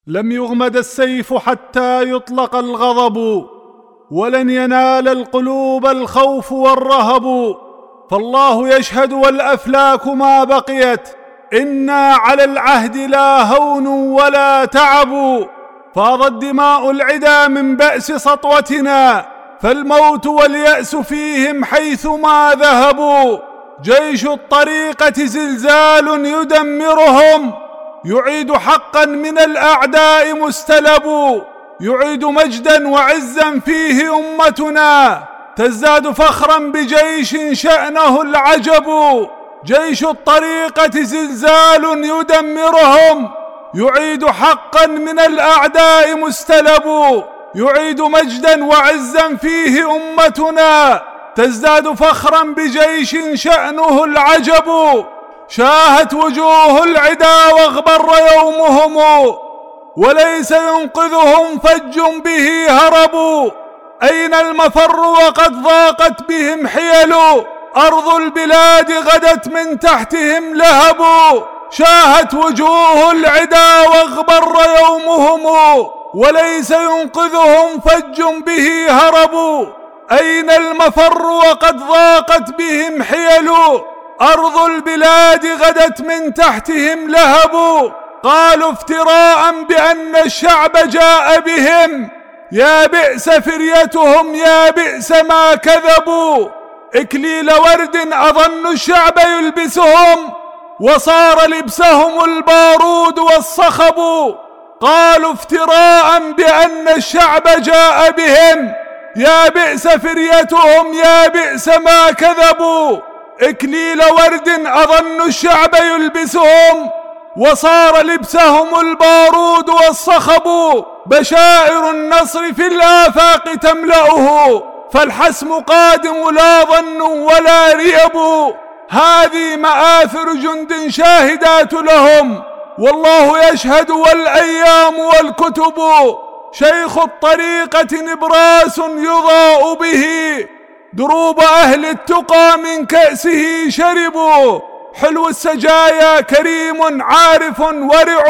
لم يغمد السيف حتى يطلق الغضب، ولن ينال القلوب الخوف والرهب. فالله يشهد والأفلاك ما بقيت، إنا على العهد لا هون ولا تعب. فاضت دماء العدا من بأس سطوتنا، فالموت واليأس فيهم حيثما ذهبوا. جيش الطريقة زلزال يدمرهم، يعيد حقا من الأعداء مستلب. يعيد مجدا وعزا فيه أمتنا، تزداد فخرا بجيش شأنه العجب. جيش الطريقة زلزال يدمرهم، يعيد حقا من الأعداء مستلب. يعيد مجدا وعزا فيه أمتنا، تزداد فخرا بجيش شأنه العجب. شاهت وجوه العدا واغبر يومهم، وليس ينقذهم فج به هربوا. أين المفر وقد ضاقت بهم حيل، أرض البلاد غدت من تحتهم لهب. شاهت وجوه العدا واغبر يومهم، وليس ينقذهم فج به هربوا. أين المفر وقد ضاقت بهم حيل، أرض البلاد غدت من تحتهم لهب. قالوا افتراء بأن الشعب جاء بهم، يا بئس فريتهم يا بئس ما كذبوا. إكليل ورد أظن الشعب يلبسهم، وصار لبسهم البارود والصخب. قالوا افتراء بأن الشعب جاء بهم، يا بئس فريتهم يا بئس ما كذبوا. إكليل ورد أظن الشعب يلبسهم، وصار لبسهم البارود والصخب. بشائر النصر في الآفاق تملأه، فالحسم قادم لا ظن ولا ريب. هذه مآثر جند شاهدات لهم، والله يشهد والأيام والكتب. شيخ الطريقة نبراس يضاء به، دروب أهل التقى من كأسه شربوا. حلو السجايا كريم عارف ورع،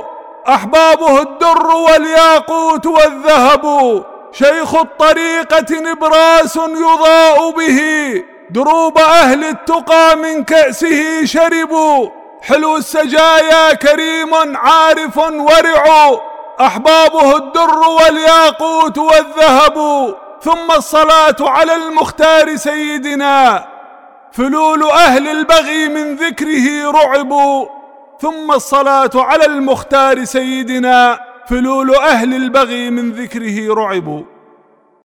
أحبابه الدر والياقوت والذهب. شيخ الطريقة نبراس يضاء به، دروب أهل التقى من كأسه شربوا. حلو السجايا كريم عارف ورع، أحبابه الدر والياقوت والذهب. ثم الصلاة على المختار سيدنا، فلول أهل البغي من ذكره رعبوا. ثم الصلاة على المختار سيدنا، فلول أهل البغي من ذكره رعبوا.